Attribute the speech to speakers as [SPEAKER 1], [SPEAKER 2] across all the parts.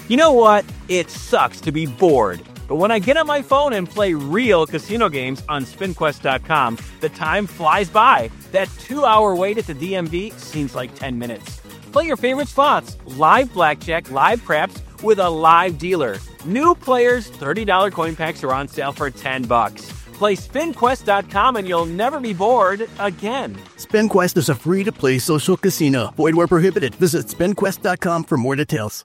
[SPEAKER 1] You know what? It sucks to be bored. But when I get on my phone and play real casino games on SpinQuest.com, the time flies by. That 2-hour wait at the DMV seems like 10 minutes. Play your favorite slots, live blackjack, live craps, with a live dealer. New players, $30 coin packs are on sale for $10. Play SpinQuest.com and you'll never be bored again.
[SPEAKER 2] SpinQuest is a free-to-play social casino. Void where prohibited. Visit SpinQuest.com for more details.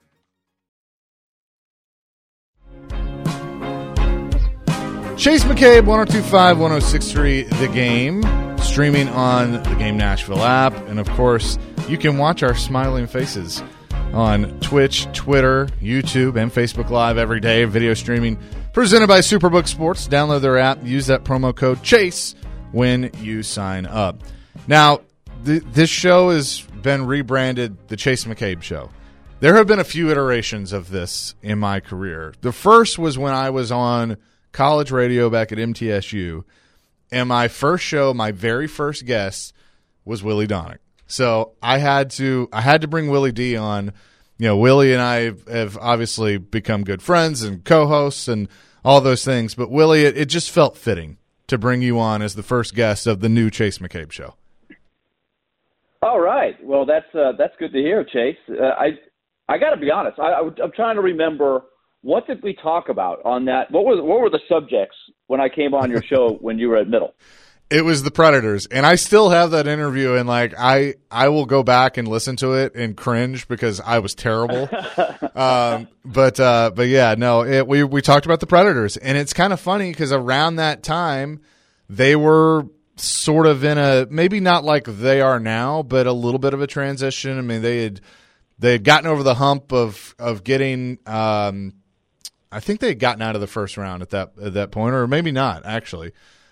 [SPEAKER 3] Chase McCabe, 102.5, 106.3, The Game, streaming on the Game Nashville app. And, of course, you can watch our smiling faces on Twitch, Twitter, YouTube, and Facebook Live every day. Video streaming presented by Superbook Sports. Download their app. Use that promo code CHASE when you sign up. Now, this show has been rebranded The Chase McCabe Show. There have been a few iterations of this in my career. The first was when I was on college radio back at MTSU, and my first show, my very first guest was Willie Donick. So I had to bring Willie D on. You know, Willie and I have obviously become good friends and co-hosts and all those things. But Willie, it just felt fitting to bring you on as the first guest of the new Chase McCabe Show.
[SPEAKER 4] All right. Well, that's good to hear, Chase. I got to be honest. I'm trying to remember. What did we talk about on that? What were the subjects when I came on your show when you were at Middle?
[SPEAKER 3] It was the Predators, and I still have that interview, and like I will go back and listen to it and cringe because I was terrible. But yeah, no, we talked about the Predators, and it's kind of funny because around that time they were sort of in a, maybe not like they are now, but a little bit of a transition. I mean, they had gotten over the hump of getting. I think they had gotten out of the first round at that point, or maybe not actually.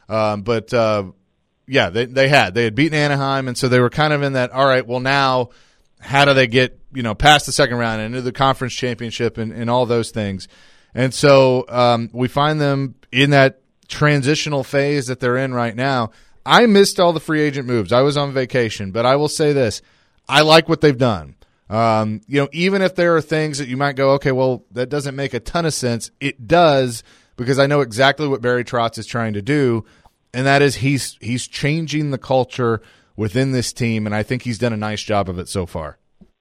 [SPEAKER 3] Yeah, they had beaten Anaheim, and so they were kind of in that. All right, well now, how do they get past the second round and into the conference championship and all those things? And so we find them in that transitional phase that they're in right now. I missed all the free agent moves. I was on vacation, but I will say this: I like what they've done. Even if there are things that you might go, okay, well, that doesn't make a ton of sense. It does, because I know exactly what Barry Trotz is trying to do, and that is he's changing the culture within this team, and I think he's done a nice job of it so far.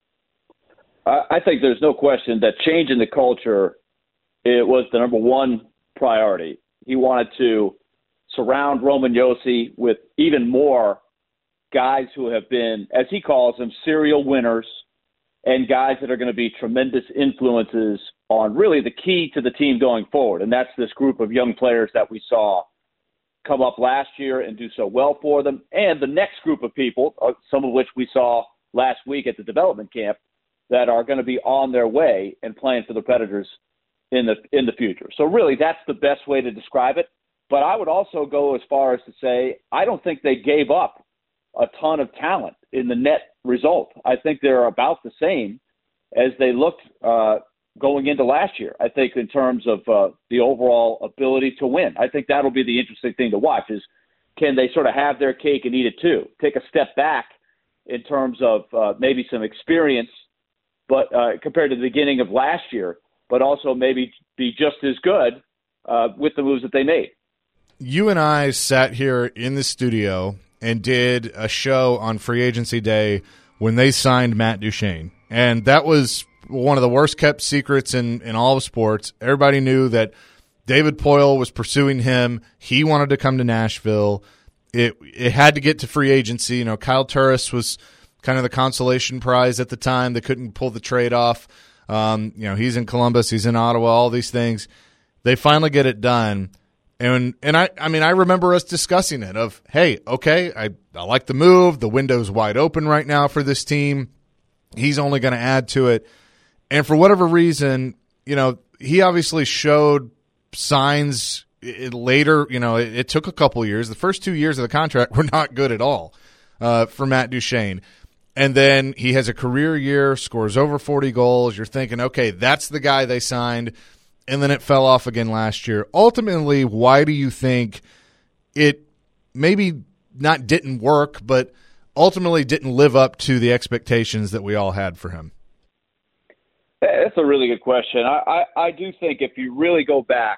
[SPEAKER 4] I think there's no question that changing the culture, it was the number one priority. He wanted to surround Roman Josi with even more guys who have been, as he calls them, serial winners, and guys that are going to be tremendous influences on really the key to the team going forward. And that's this group of young players that we saw come up last year and do so well for them. And the next group of people, some of which we saw last week at the development camp, that are going to be on their way and playing for the Predators in the future. So really, that's the best way to describe it. But I would also go as far as to say, I don't think they gave up a ton of talent in the net result. I think they're about the same as they looked going into last year. I think in terms of the overall ability to win, I think that'll be the interesting thing to watch is, can they sort of have their cake and eat it too? Take a step back in terms of maybe some experience, but compared to the beginning of last year, but also maybe be just as good with the moves that they made.
[SPEAKER 3] You and I sat here in the studio and did a show on free agency day when they signed Matt Duchene. And that was one of the worst kept secrets in all of sports. Everybody knew that David Poile was pursuing him. He wanted to come to Nashville. It had to get to free agency. Kyle Turris was kind of the consolation prize at the time. They couldn't pull the trade off. He's in Columbus, he's in Ottawa, all these things. They finally get it done. And I remember us discussing it of, hey, okay, I like the move. The window's wide open right now for this team. He's only going to add to it. And for whatever reason, he obviously showed signs later. It took a couple years. The first 2 years of the contract were not good at all for Matt Duchene. And then he has a career year, scores over 40 goals. You're thinking, okay, that's the guy they signed. And then it fell off again last year. Ultimately, why do you think it maybe not didn't work, but ultimately didn't live up to the expectations that we all had for him?
[SPEAKER 4] That's a really good question. I do think if you really go back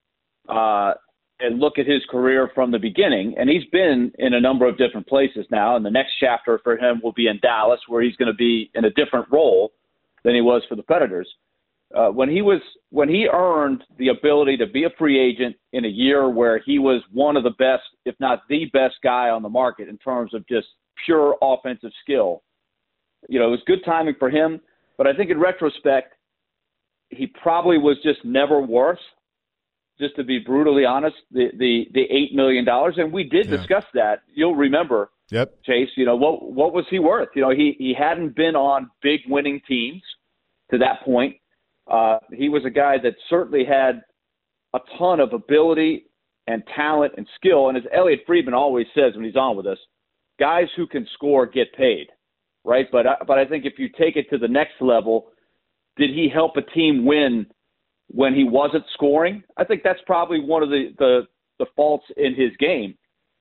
[SPEAKER 4] and look at his career from the beginning, and he's been in a number of different places now, and the next chapter for him will be in Dallas, where he's going to be in a different role than he was for the Predators. When he earned the ability to be a free agent in a year where he was one of the best, if not the best guy on the market in terms of just pure offensive skill, it was good timing for him. But I think in retrospect, he probably was just never worth, just to be brutally honest, the $8 million. And we did discuss that. You'll remember, Chase, what was he worth? He hadn't been on big winning teams to that point. He was a guy that certainly had a ton of ability and talent and skill. And as Elliot Friedman always says when he's on with us, guys who can score get paid, right? But I think if you take it to the next level, did he help a team win when he wasn't scoring? I think that's probably one of the faults in his game.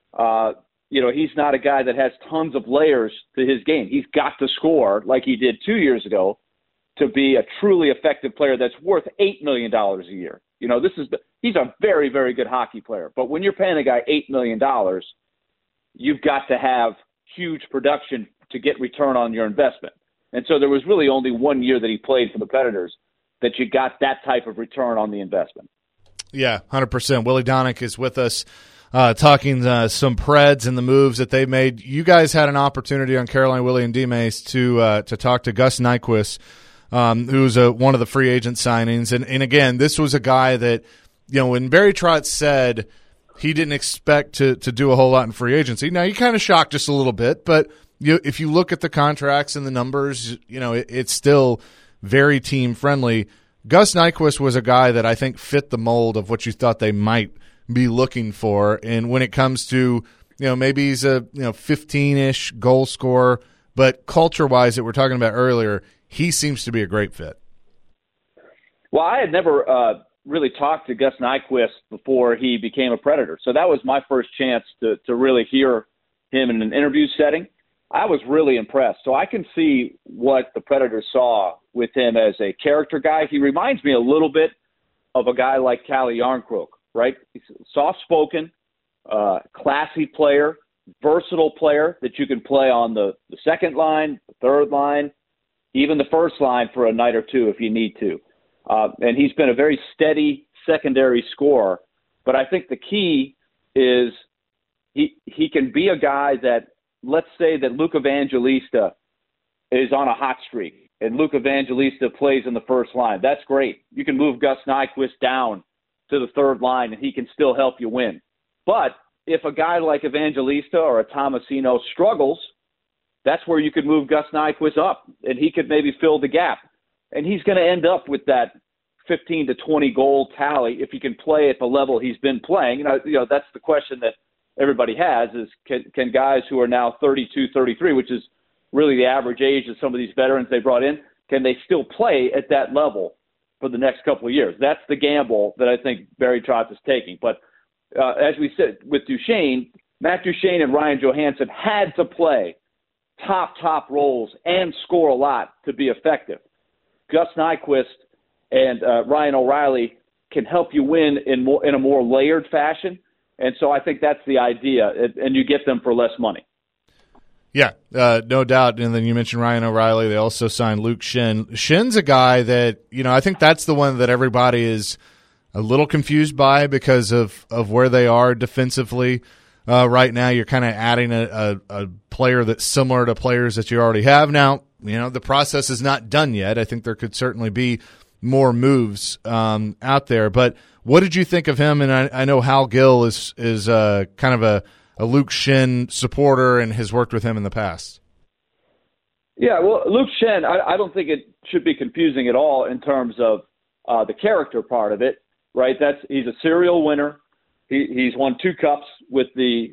[SPEAKER 4] He's not a guy that has tons of layers to his game. He's got to score like he did 2 years ago to be a truly effective player that's worth $8 million a year. He's a very, very good hockey player. But when you're paying a guy $8 million, you've got to have huge production to get return on your investment. And so there was really only 1 year that he played for the Predators that you got that type of return on the investment.
[SPEAKER 3] Yeah, 100%. Willie Donick is with us talking some Preds and the moves that they made. You guys had an opportunity on Caroline, Willie, and D-Mace to talk to Gus Nyquist, who's one of the free agent signings. And again, this was a guy that, when Barry Trotz said he didn't expect to do a whole lot in free agency, now he kind of shocked just a little bit, but if you look at the contracts and the numbers, it's still very team-friendly. Gus Nyquist was a guy that I think fit the mold of what you thought they might be looking for. And when it comes to, maybe he's a 15-ish goal scorer, but culture-wise that we're talking about earlier, he seems to be a great fit.
[SPEAKER 4] Well, I had never really talked to Gus Nyquist before he became a Predator. So that was my first chance to really hear him in an interview setting. I was really impressed. So I can see what the Predators saw with him as a character guy. He reminds me a little bit of a guy like Calle Jarnkrok, right? He's a soft-spoken, classy player, versatile player that you can play on the second line, the third line, even the first line for a night or two if you need to. And he's been a very steady secondary scorer. But I think the key is he can be a guy that, let's say that Luke Evangelista is on a hot streak and Luke Evangelista plays in the first line. That's great. You can move Gus Nyquist down to the third line and he can still help you win. But if a guy like Evangelista or a Tomasino struggles, that's where you could move Gus Nyquist up and he could maybe fill the gap. And he's going to end up with that 15 to 20 goal tally if he can play at the level he's been playing. That's the question that everybody has is can guys who are now 32, 33, which is really the average age of some of these veterans they brought in, can they still play at that level for the next couple of years? That's the gamble that I think Barry Trotz is taking. But as we said with Duchene, Matt Duchene and Ryan Johansson had to play top roles and score a lot to be effective. Gus Nyquist and Ryan O'Reilly can help you win in a more layered fashion. And so I think that's the idea, and you get them for less money.
[SPEAKER 3] Yeah, no doubt. And then you mentioned Ryan O'Reilly. They also signed Luke Schenn. Schenn's a guy that, I think that's the one that everybody is a little confused by because of where they are defensively. Right now, you're kind of adding a player that's similar to players that you already have. Now, the process is not done yet. I think there could certainly be more moves out there. But what did you think of him? And I know Hal Gill is kind of a Luke Schenn supporter and has worked with him in the past.
[SPEAKER 4] Yeah, well, Luke Schenn, I don't think it should be confusing at all in terms of the character part of it, right? He's a serial winner. He's won 2 cups with the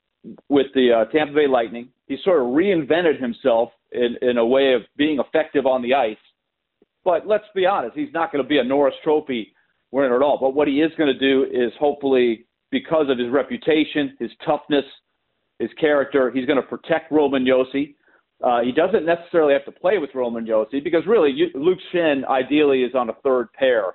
[SPEAKER 4] Tampa Bay Lightning. He sort of reinvented himself in a way of being effective on the ice. But let's be honest, he's not going to be a Norris Trophy winner at all. But what he is going to do is hopefully, because of his reputation, his toughness, his character, he's going to protect Roman Josi. He doesn't necessarily have to play with Roman Josi because really Luke Schenn ideally is on a third pair,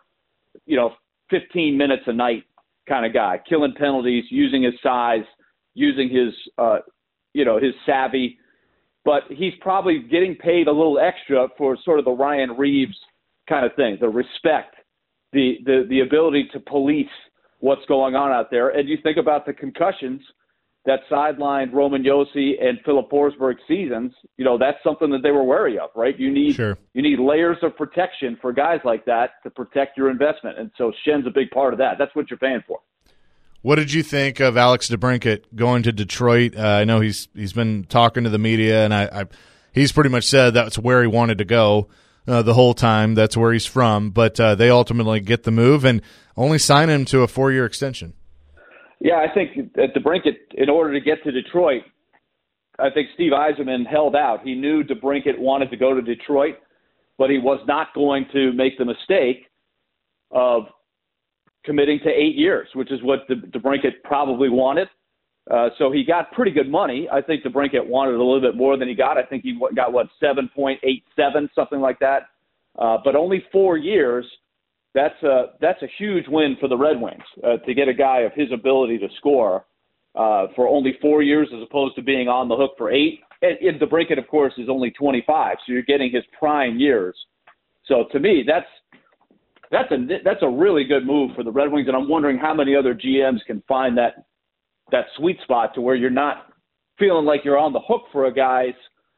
[SPEAKER 4] 15 minutes a night kind of guy, killing penalties, using his size, using his, his savvy. But he's probably getting paid a little extra for sort of the Ryan Reeves kind of thing, the respect, the ability to police what's going on out there. And you think about the concussions that sidelined Roman Josi and Philip Forsberg's seasons, that's something that they were wary of, right? You need layers of protection for guys like that to protect your investment. And so Schenn's a big part of that. That's what you're paying for.
[SPEAKER 3] What did you think of Alex DeBrincat going to Detroit? I know he's been talking to the media, and he's pretty much said that's where he wanted to go the whole time. That's where he's from. But they ultimately get the move and only sign him to a 4-year extension.
[SPEAKER 4] Yeah, I think at DeBrincat, in order to get to Detroit, I think Steve Yzerman held out. He knew DeBrincat wanted to go to Detroit, but he was not going to make the mistake of committing to 8 years, which is what DeBrincat probably wanted. So he got pretty good money. I think DeBrincat wanted a little bit more than he got. I think he got, 7.87, something like that. But only 4 years. That's a huge win for the Red Wings to get a guy of his ability to score for only 4 years as opposed to being on the hook for 8. And DeBrincat, of course, is only 25, so you're getting his prime years. So to me, that's a really good move for the Red Wings, and I'm wondering how many other GMs can find that sweet spot to where you're not feeling like you're on the hook for a guy's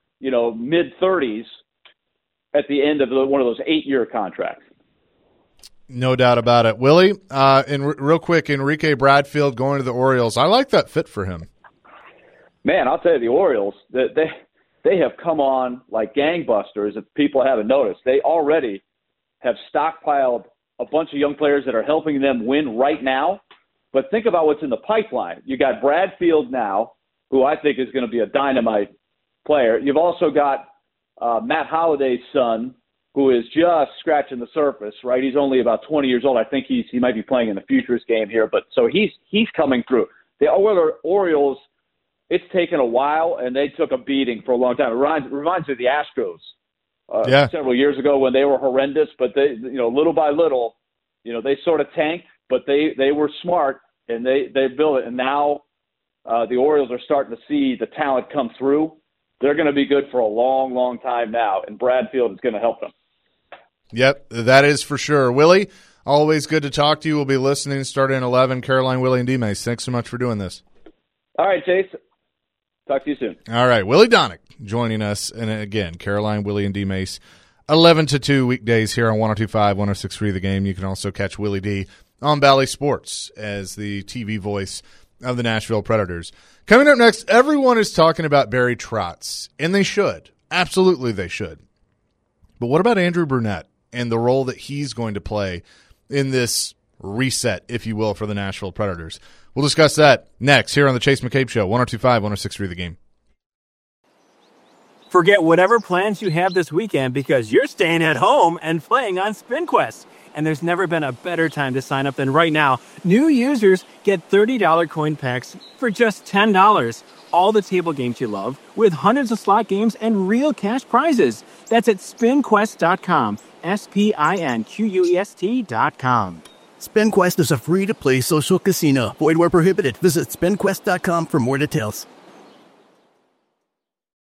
[SPEAKER 4] mid-30s at the end of one of those 8-year contracts.
[SPEAKER 3] No doubt about it. Willie, and real quick, Enrique Bradfield going to the Orioles. I like that fit for him.
[SPEAKER 4] Man, I'll tell you, the Orioles, they have come on like gangbusters if people haven't noticed. They already have stockpiled a bunch of young players that are helping them win right now. But think about what's in the pipeline. You got Bradfield now, who I think is going to be a dynamite player. You've also got Matt Holliday's son, who is just scratching the surface, right? He's only about 20 years old. I think he might be playing in the Futures game here, but so he's coming through. The Orioles, it's taken a while, and they took a beating for a long time. It reminds me of the Astros several years ago when they were horrendous, but they, little by little, they sort of tanked, but they were smart, and they built it. And now the Orioles are starting to see the talent come through. They're going to be good for a long, long time now, and Bradfield is going to help them.
[SPEAKER 3] Yep, that is for sure. Willie, always good to talk to you. We'll be listening starting at 11. Caroline, Willie, and D-Mace, thanks so much for doing this.
[SPEAKER 4] All right, Chase. Talk to you soon.
[SPEAKER 3] All right, Willie Donick joining us. And again, Caroline, Willie, and D-Mace, 11 to 2 weekdays here on 102.5, 106.3 The Game. You can also catch Willie D on Bally Sports as the TV voice of the Nashville Predators. Coming up next, everyone is talking about Barry Trotz, and they should. Absolutely they should. But what about Andrew Brunette and the role that he's going to play in this reset, if you will, for the Nashville Predators? We'll discuss that next here on the Chase McCabe Show, 102.5, 106.3 The Game.
[SPEAKER 1] Forget whatever plans you have this weekend because you're staying at home and playing on SpinQuest. And there's never been a better time to sign up than right now. New users get $30 coin packs for just $10. All the table games you love with hundreds of slot games and real cash prizes. That's at SpinQuest.com. SpinQuest.com.
[SPEAKER 2] SpinQuest is a free-to-play social casino. Void where prohibited. Visit SpinQuest.com for more details.